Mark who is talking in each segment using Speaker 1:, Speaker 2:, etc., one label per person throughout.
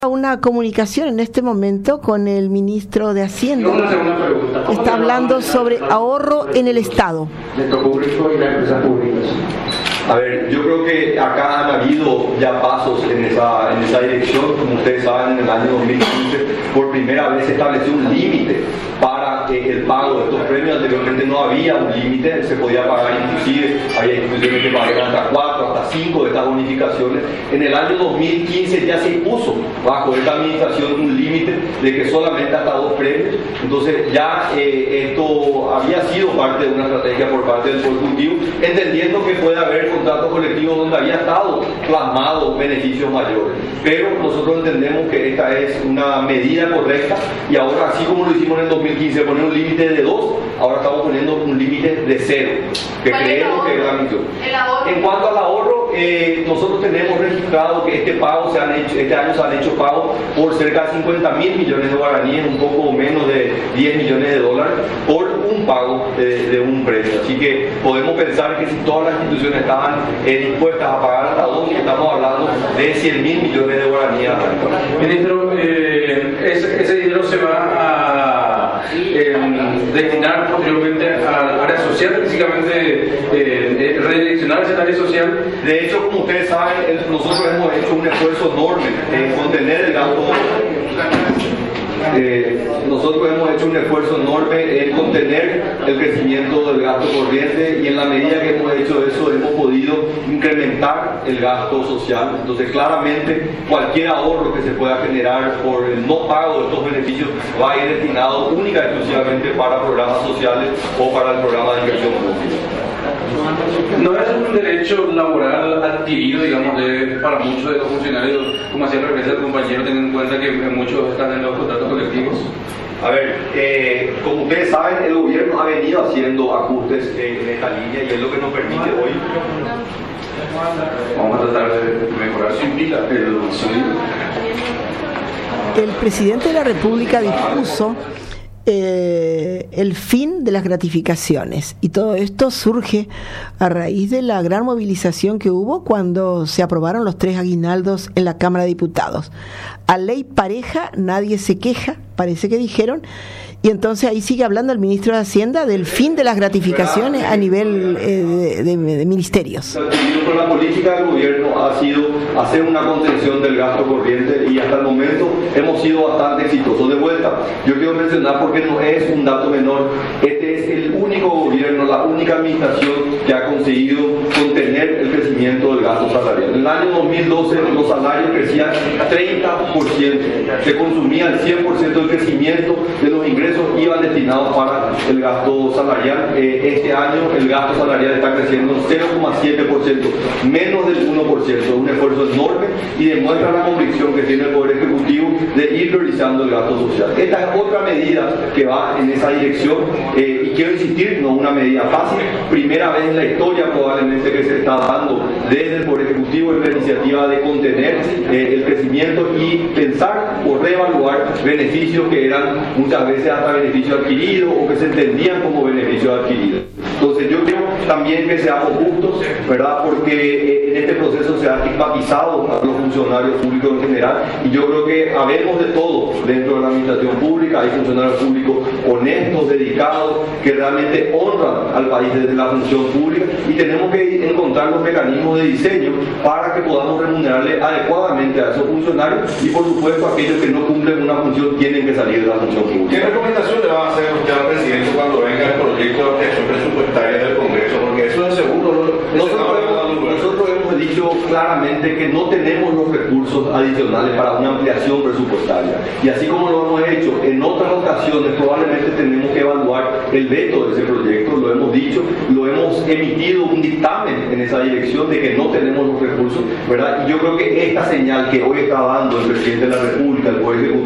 Speaker 1: Una comunicación en este momento con el ministro de Hacienda. Está hablando sobre ahorro en el Estado.
Speaker 2: Sector público y las empresas públicas. A ver, yo creo que acá han habido ya pasos en esa dirección. Como ustedes saben, en el año 2015 por primera vez se estableció un límite para el pago de estos premios. Anteriormente no había un límite, se podía pagar, inclusive había instituciones que pagaban hasta 4, hasta 5 de estas bonificaciones. En el año 2015 ya se impuso bajo esta administración un límite de que solamente hasta 2 premios. Entonces ya esto había sido parte de una estrategia por parte del Ejecutivo, entendiendo que puede haber contratos colectivos donde había estado plasmados beneficios mayores. Pero nosotros entendemos que esta es una medida correcta y ahora, así como lo hicimos en el 2015, poner un límite de 2, ahora estamos poniendo un límite de 0, que creemos que es la misión. En cuanto al ahorro, nosotros tenemos registrado que este año se han hecho pagos por cerca de 50.000 millones de guaraníes, un poco menos de 10 millones de dólares, por un pago de un premio. Así que podemos pensar que si todas las instituciones estaban dispuestas a pagar hasta 2, estamos hablando de 100.000 millones de guaraníes.
Speaker 3: Ministro, ese dinero se va a destinar posteriormente al área social, físicamente redireccionar esa área social.
Speaker 2: De hecho, como ustedes saben, nosotros hemos hecho un esfuerzo enorme en contener el gasto. Nosotros hemos hecho un esfuerzo enorme en contener el crecimiento del gasto corriente y en la medida que hemos hecho eso hemos podido incrementar el gasto social. Entonces claramente cualquier ahorro que se pueda generar por el no pago de estos beneficios va a ir destinado única y exclusivamente para programas sociales o para el programa de inversión pública.
Speaker 3: No es un derecho laboral adquirido, digamos, para muchos de los funcionarios, como hacía referencia el compañero, teniendo en cuenta que muchos están en los contratos colectivos.
Speaker 2: A ver, como ustedes saben, el gobierno ha venido haciendo ajustes en esta línea y es lo que nos permite hoy.
Speaker 3: Vamos a tratar de mejorar sin pila el sonido.
Speaker 1: El presidente de la República dispuso el fin de las gratificaciones, y todo esto surge a raíz de la gran movilización que hubo cuando se aprobaron los 3 aguinaldos en la Cámara de Diputados. A ley pareja nadie se queja, parece que dijeron, y entonces ahí sigue hablando el ministro de Hacienda del fin de las gratificaciones a nivel de ministerios.
Speaker 2: Con la política del gobierno ha sido hacer una contención del gasto corriente y hasta el momento hemos sido bastante exitosos. De vuelta, yo quiero mencionar porque no es un dato menor, este es el único gobierno, la única administración que ha conseguido contener el crecimiento del gasto salarial. En el año 2012 los salarios crecían 30%, se consumía el 100% del crecimiento de los ingresos iban destinados para el gasto salarial. Este año el gasto salarial está creciendo 0,7%, menos del 1%, un esfuerzo enorme y demuestra la convicción que tiene el Poder Ejecutivo de ir priorizando el gasto social. Esta es otra medida que va en esa dirección y quiero insistir, no una medida fácil, primera vez en la historia probablemente que se está dando desde el Poder Ejecutivo en la iniciativa de contener el crecimiento y pensar o reevaluar beneficios que eran muchas veces hasta beneficios adquiridos o que se entendían como beneficios adquiridos. Entonces yo creo también que seamos justos, ¿verdad? Porque en este proceso se ha estigmatizado a los funcionarios públicos en general y yo creo que habemos de todo dentro de la administración pública. Hay funcionarios públicos honestos, dedicados, que realmente honran al país desde la función pública y tenemos que encontrar los mecanismos de diseño para que podamos remunerarle adecuadamente a esos funcionarios y por supuesto aquellos que no cumplen una función tienen que salir de la función pública.
Speaker 4: ¿Qué recomendación le va a hacer usted al presidente cuando venga el proyecto de ampliación presupuestaria del Congreso? Porque eso es seguro.
Speaker 2: Nosotros hemos dicho claramente que no tenemos los recursos adicionales para una ampliación presupuestaria. Y así como lo hemos hecho en otras ocasiones, probablemente tenemos que evaluar el veto de ese proyecto. Lo hemos dicho, lo hemos emitido un dictamen en esa dirección de que no tenemos los recursos, ¿verdad? Y yo creo que esta señal que hoy está dando el presidente de la República, el Poder Ejecutivo,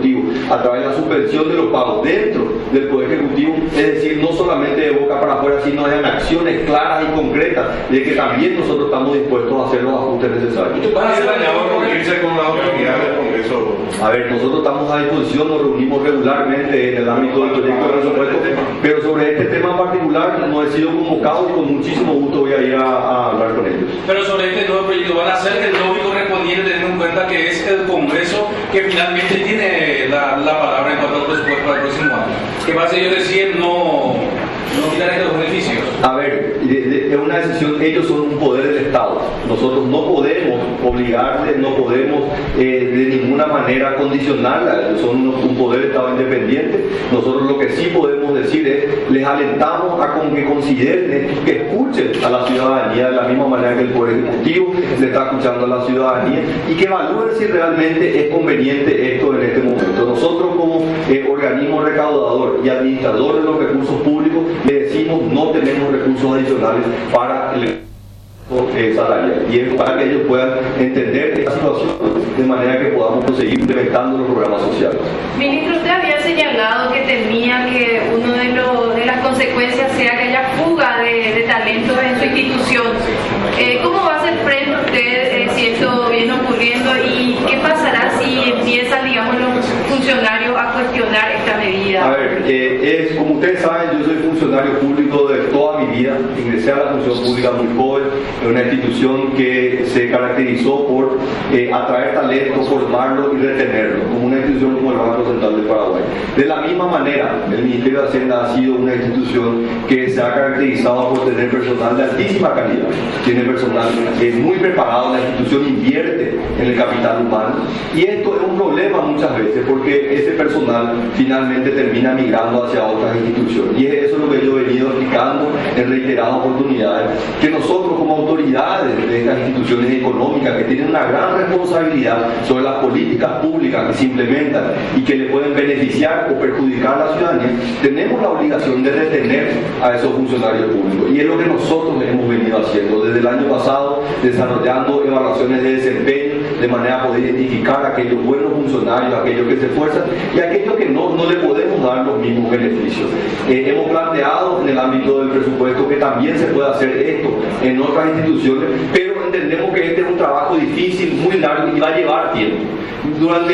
Speaker 2: a través de la suspensión de los pagos dentro del Poder Ejecutivo, es decir, no solamente de boca para afuera, sino en acciones claras y concretas, de que también nosotros estamos dispuestos a hacer los ajustes necesarios.
Speaker 4: ¿Van a reunirse con la autoridad del Congreso?
Speaker 2: A ver, nosotros estamos a disposición, nos reunimos regularmente en el ámbito del proyecto de presupuesto, pero sobre este tema en particular no he sido convocado y con muchísimo gusto voy a ir a hablar con ellos.
Speaker 3: Pero sobre este nuevo proyecto, ¿van a hacer el lobby correspondiente teniendo en cuenta que es el Congreso que finalmente tiene la palabra en cuanto al presupuesto para el próximo año? ¿Qué pasa? Ellos deciden no quitar estos beneficios.
Speaker 2: A ver, es una decisión, ellos son un poder del Estado. Nosotros no podemos obligarles, no podemos de ninguna manera condicionarla. Ellos son un poder del Estado independiente. Nosotros lo que sí podemos decir es, les alentamos a que consideren esto, que escuchen a la ciudadanía de la misma manera que el Poder Ejecutivo le está escuchando a la ciudadanía y que evalúen si realmente es conveniente esto en este momento. Nosotros como organismo recaudador y administrador de los recursos públicos le decimos no tenemos recursos adicionales para el salarial, y es para que ellos puedan entender esta situación de manera que podamos seguir implementando los programas sociales.
Speaker 5: Ministro, usted había señalado que temía que una de las consecuencias sea que haya fuga de talentos en su institución. ¿Cómo va a hacer frente usted si esto viene ocurriendo y qué pasará si empiezan, digamos, los funcionarios a cuestionar esta medida?
Speaker 2: A ver, como ustedes saben, yo soy funcionario público de toda mi vida, ingresé a la función pública muy joven, en una institución que se caracterizó por atraer talento, formarlo y retenerlo, como una institución como el Banco Central del Paraguay. De la misma manera, el Ministerio de Hacienda ha sido una institución que se ha caracterizado por tener personal de altísima calidad, tiene personal muy preparado, la institución invierte en el capital humano, y esto es un problema muchas veces porque ese personal finalmente termina migrando hacia otras instituciones, y eso es lo que yo he venido explicando en reiteradas oportunidades, que nosotros como autoridades de estas instituciones económicas que tienen una gran responsabilidad sobre las políticas públicas que se implementan y que le pueden beneficiar o perjudicar a la ciudadanía, tenemos la obligación de retener a esos funcionarios públicos, y es lo que nosotros hemos venido haciendo desde el año pasado, desarrollando evaluaciones de desempeño de manera a poder identificar a aquellos buenos funcionarios, a aquellos que se esfuerzan y a aquellos que no le podemos dar los mismos beneficios. Hemos planteado en el ámbito del presupuesto que también se puede hacer esto en otras instituciones, pero entendemos que este es un trabajo difícil, muy largo y va a llevar tiempo. Durante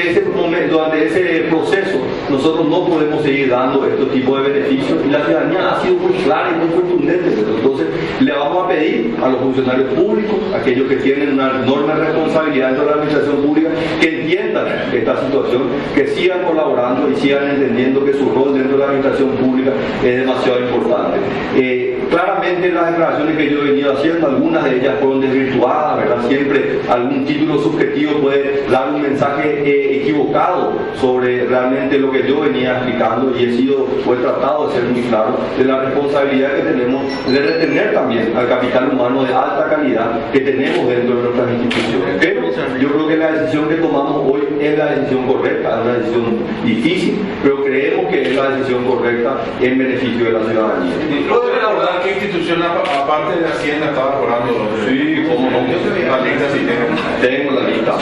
Speaker 2: ese proceso nosotros no podemos seguir dando estos tipos de beneficios y la ciudadanía ha sido muy clara y muy contundente. Entonces le vamos a pedir a los funcionarios públicos, aquellos que tienen una enorme responsabilidad dentro de la administración pública, que entiendan esta situación, que sigan colaborando y sigan entendiendo que su rol dentro de la administración pública es demasiado importante. Claramente las declaraciones que yo he venido haciendo, algunas de ellas fueron desvirtuadas, ¿verdad? Siempre algún título subjetivo puede dar un mensaje equivocado sobre realmente lo que yo venía explicando, y he tratado de ser muy claro de la responsabilidad que tenemos de retener también al capital humano de alta calidad que tenemos dentro de nuestras instituciones. Pero yo creo que la decisión que tomamos hoy es la decisión correcta, es una decisión difícil, pero creemos que es la decisión correcta en beneficio de la ciudadanía.
Speaker 4: ¿Puede recordar qué institución aparte de Hacienda estaba cobrando?
Speaker 2: Sí, como no.
Speaker 4: La lista sí
Speaker 2: tengo la lista.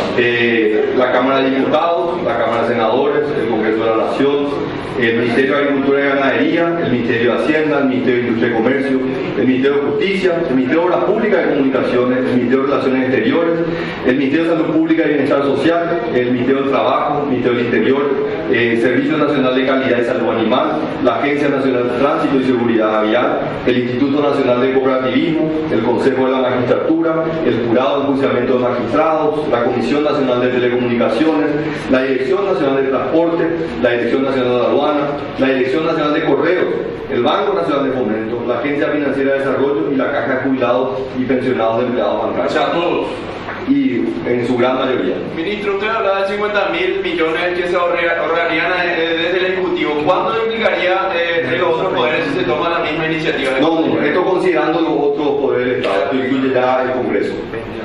Speaker 2: La Cámara de Diputados, la Cámara de Senadores, el Congreso de la Nación, el Ministerio de Agricultura y Ganadería, el Ministerio de Hacienda, el Ministerio de Industria y Comercio, el Ministerio de Justicia, el Ministerio de Obras Públicas y Comunicaciones, el Ministerio de Relaciones Exteriores, el Ministerio de Salud Pública y Bienestar Social, el Ministerio del Trabajo, el Ministerio del Interior, el Servicio Nacional de Calidad y Salud Animal, la Agencia Nacional de Tránsito y Seguridad Vial, el Instituto Nacional de Cooperativismo, el Consejo de la Magistratura, el Jurado de Enjuiciamiento de Magistrados, la Comisión Nacional de Telecomunicaciones, la Dirección Nacional de Transporte, la Dirección Nacional de Aduanas, la Dirección Nacional de Correos, el Banco Nacional de Fomento, la Agencia Financiera de Desarrollo y la Caja de Jubilados y Pensionados de Empleados Bancarios.
Speaker 3: O sea, todos.
Speaker 2: Y en su gran mayoría.
Speaker 6: Ministro, usted hablaba de 50.000 millones que se ahorrarían desde el Ejecutivo. ¿Cuánto implicaría entre los otros poderes si se toma la misma iniciativa?
Speaker 2: No, esto considerando los otros poderes del Estado, esto incluye ya el Congreso.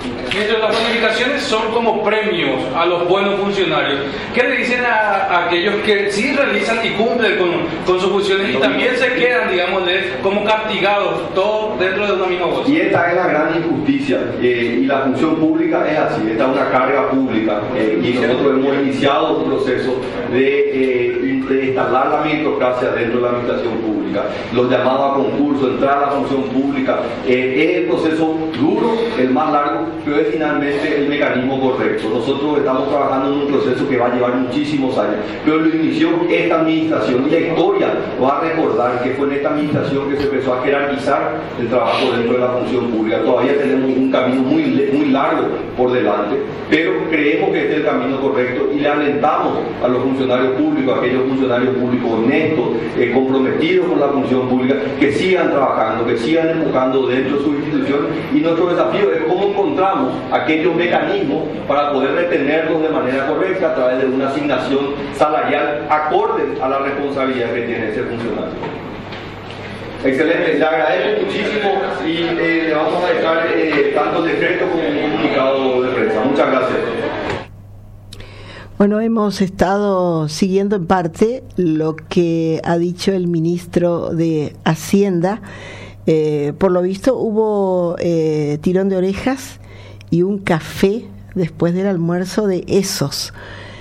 Speaker 3: Mientras las bonificaciones son como premios a los buenos funcionarios, ¿qué le dicen a aquellos que sí realizan y cumplen con sus funciones y también se quedan, digamos, como castigados, todos dentro de una misma bolsa?
Speaker 2: Y esta es la gran injusticia, y la función pública es así, esta es una carga pública, y nosotros hemos iniciado un proceso de instalar la meritocracia dentro de la administración pública, los llamados a concurso, entrar a la función pública, es el proceso duro, el más largo, pero es finalmente el mecanismo correcto. Nosotros estamos trabajando en un proceso que va a llevar muchísimos años, pero lo inició esta administración, y la historia va a recordar que fue en esta administración que se empezó a jerarquizar el trabajo dentro de la función pública. Todavía tenemos un camino muy largo por delante, pero creemos que este es el camino correcto y le alentamos a los funcionarios públicos, a aquellos funcionarios públicos honestos, comprometidos con la función pública, que sigan trabajando, que sigan enfocando dentro de sus instituciones, y nuestro desafío es cómo encontramos aquellos mecanismos para poder retenerlos de manera correcta a través de una asignación salarial acorde a la responsabilidad que tiene ese funcionario. Excelente, le agradezco muchísimo y le vamos a dejar tanto el decreto como un comunicado de prensa. Muchas gracias.
Speaker 1: Bueno, hemos estado siguiendo en parte lo que ha dicho el ministro de Hacienda. Por lo visto hubo tirón de orejas y un café después del almuerzo de esos.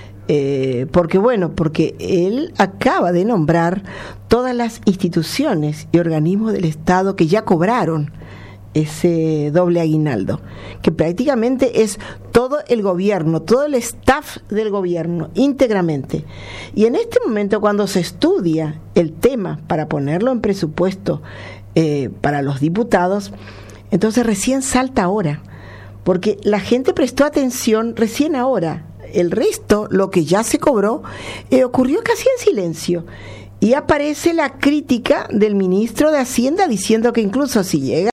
Speaker 1: Porque él acaba de nombrar todas las instituciones y organismos del Estado que ya cobraron ese doble aguinaldo, que prácticamente es todo el gobierno, todo el staff del gobierno íntegramente. Y en este momento, cuando se estudia el tema para ponerlo en presupuesto para los diputados, entonces recién salta ahora, porque la gente prestó atención recién ahora. El resto, lo que ya se cobró, ocurrió casi en silencio. Y aparece la crítica del ministro de Hacienda diciendo que incluso si llega